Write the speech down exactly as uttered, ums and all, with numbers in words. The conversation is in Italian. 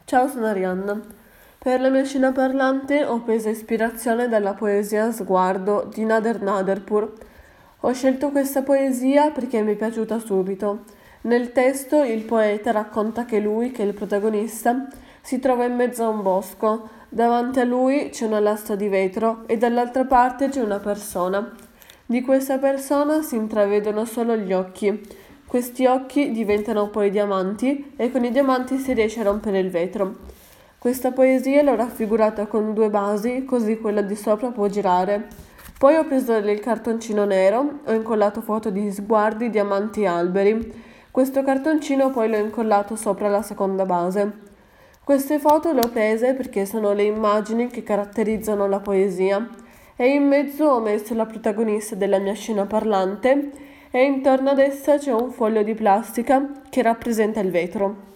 Ciao, sono Arianna. Per la mia scena parlante ho preso ispirazione dalla poesia Sguardo di Nader Naderpur. Ho scelto questa poesia perché mi è piaciuta subito. Nel testo il poeta racconta che lui, che è il protagonista, si trova in mezzo a un bosco. Davanti a lui c'è una lastra di vetro e dall'altra parte c'è una persona. Di questa persona si intravedono solo gli occhi. Questi occhi diventano poi diamanti e con i diamanti si riesce a rompere il vetro. Questa poesia l'ho raffigurata con due basi, così quella di sopra può girare. Poi ho preso il cartoncino nero, ho incollato foto di sguardi, diamanti e alberi. Questo cartoncino poi l'ho incollato sopra la seconda base. Queste foto le ho prese perché sono le immagini che caratterizzano la poesia e in mezzo ho messo la protagonista della mia scena parlante e intorno ad essa c'è un foglio di plastica che rappresenta il vetro.